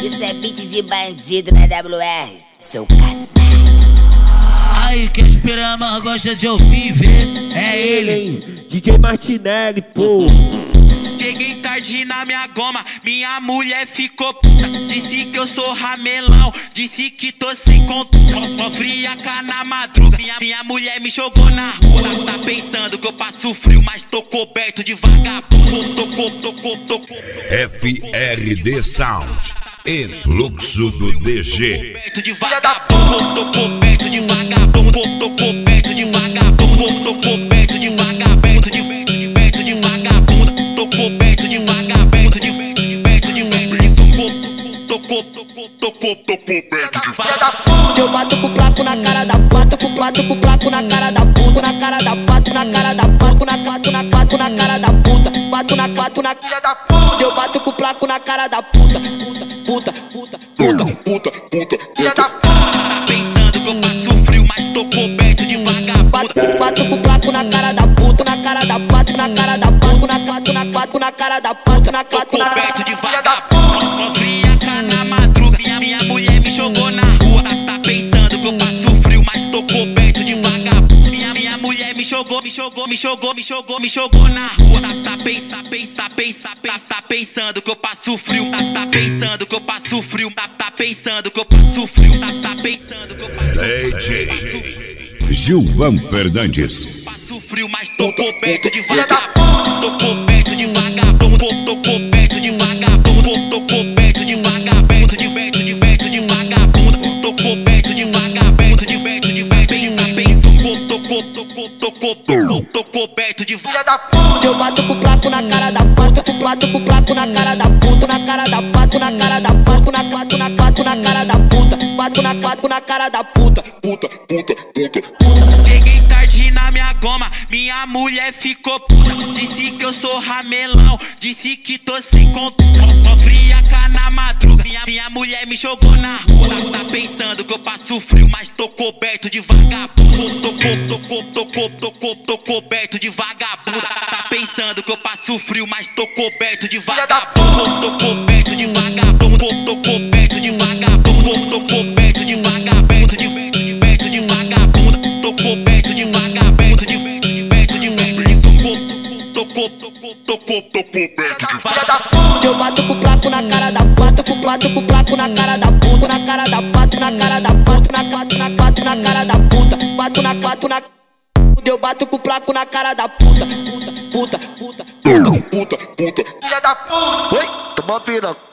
Isso é beat de bandido na WR, seu canalha. Aí quem espera mais gosta de ouvir e ver é ele, hein? DJ Martinelli, pô. Cheguei tarde na minha goma, minha mulher ficou puta. Disse que eu sou ramelão, disse que tô sem conta. Friaca na madruga, minha mulher me jogou na rua. Tá pensando que eu passo frio, mas tô coberto de vagabundo. Tô. FRD Sound, influxo do DG. Coberto de vagabundo, tô coberto de vagabundo. Tô coberto de vagabundo, tô coberto de vagabundo. De vagabundo, tô coberto de vagabundo. De coberto de tô coberto de vagabundo. Eu bato com o placo na cara da pato, com o placo na cara da puta, na cara da pato, na cara da pato, na cara da puta, bato na pato na filha da puta. Eu bato com o placo na cara da puta, puta, filha da puta. Tá pensando que eu passo frio, mas tô coberto de vagabundo. Bato com o placo na cara da puta, na cara da pato, na cara da pato, na cara da pato, na tô coberto de vagabundo. Friaca na madruga, minha mulher me jogou na rua. Tá pensando que eu passo frio, mas tô coberto de vagabundo. Minha mulher me jogou na rua. Tá pensando que eu passo frio. Tá pensando que eu passo frio. Tá pensando que eu passo frio. Tá pensando que eu passo frio. DJ Gilvan Fernandes. Passo frio, mas tô coberto de vagabundo. Tô coberto de vagabundo. Tô coberto de vagabundo. Tô coberto de vagabundo. Diverto de vagabundo. Tô coberto de vagabundo. Diverto de tô coberto de filha da puta. Eu bato com o placo na cara da pato, com o placo na cara da puta, na cara da pato, na cara da pato, na cara da puta, bato na pato na cara da puta. Cheguei tarde na minha goma, minha mulher ficou puta. Disse que eu sou ramelão, disse que tô sem conta. Friaca na madruga, minha mulher me jogou na rua. Tá pensando que eu passo frio, mas tô coberto de vagabundo. Tô coberto de vagabundo. Tá pensando que eu passo frio, mas tô coberto de vagabundo. Tô coberto de vagabundo. Tô coberto de vagabundo. Tô coberto de vagabundo. Diverto de vagabundo. Tô coberto de vagabundo. Diverto de tô coberto de vagabundo. Eu bato com o placo na cara da pato, com o placo na cara da puta, na cara da pato, na cara da pato, na cara da puta, bato na pato na. Eu bato com o placo na cara da puta, filha da puta. Oi, toma uma pira.